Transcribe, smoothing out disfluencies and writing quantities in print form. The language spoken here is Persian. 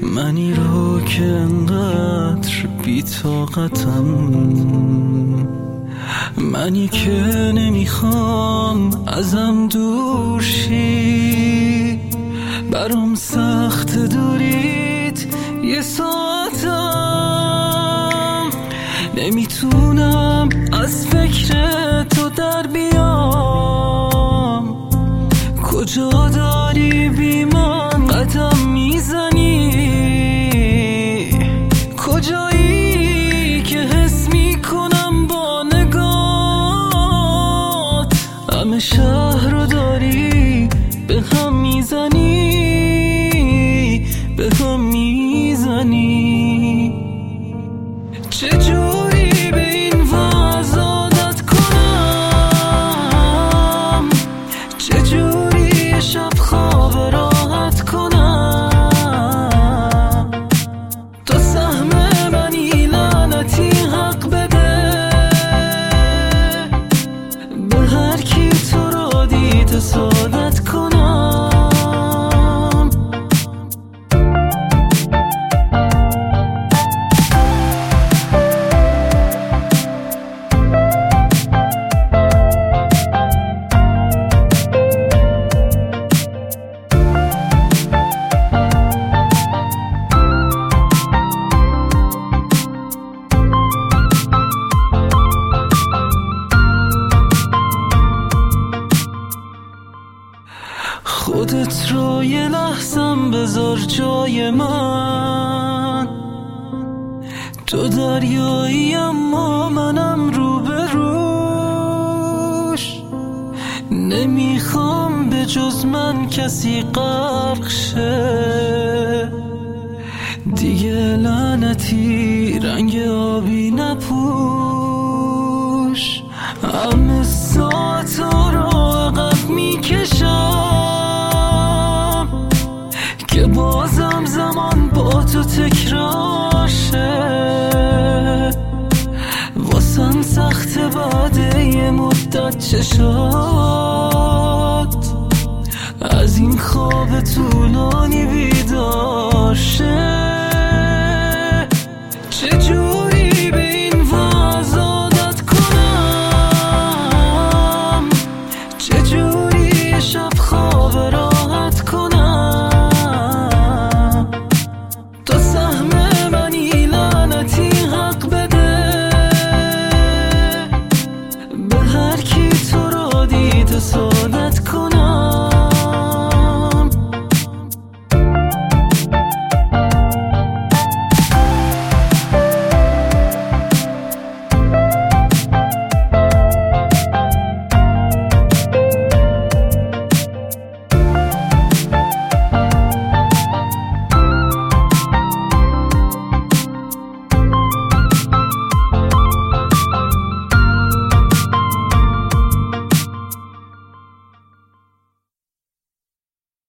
منی رو که انقدر بی‌طاقتم، منی که نمیخوام ازم دور شی، برام سخت دوریت یه ساعتم، نمیتونم از فکر تو در بیام، کجا داری بی من قدم میزنی، کجایی که حس میکنم با نگات همه شهر رو داری به هم میزنی، به هم میزنی. چجوری به این وضع عادت کنم، چجوری شب خواب راحت کنم، تو سهم منی لعنتی حق بده، به هر کی تو را دید سعادت کنم. خودت رو یه لحظم بذار جای من، تو دریایی اما منم رو به روش، نمیخوام به جز من کسی غرق شه، دیگه لعنتی رنگ آبی نپوش، همه ساعتا رو عقب میکشم که بازم زمان با تو تکرار شه، واسم سخت بعد یه مدت چشات از این خواب طولانی بیدار